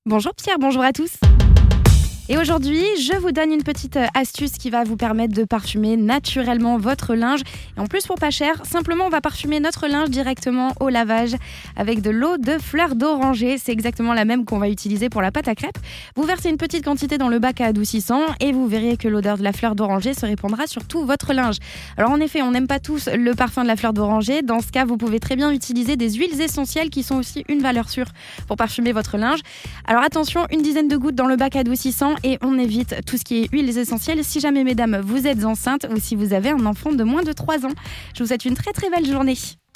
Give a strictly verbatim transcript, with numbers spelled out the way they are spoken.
Bonjour Pierre, bonjour à tous. Et aujourd'hui, je vous donne une petite astuce qui va vous permettre de parfumer naturellement votre linge. Et en plus, pour pas cher, simplement on va parfumer notre linge directement au lavage avec de l'eau de fleur d'oranger. C'est exactement la même qu'on va utiliser pour la pâte à crêpes. Vous versez une petite quantité dans le bac à adoucissant et vous verrez que l'odeur de la fleur d'oranger se répandra sur tout votre linge. Alors en effet, on n'aime pas tous le parfum de la fleur d'oranger. Dans ce cas, vous pouvez très bien utiliser des huiles essentielles qui sont aussi une valeur sûre pour parfumer votre linge. Alors attention, une dizaine de gouttes dans le bac adoucissant et on évite tout ce qui est huiles essentielles si jamais mesdames vous êtes enceintes ou si vous avez un enfant de moins de trois ans. Je vous souhaite une très très belle journée.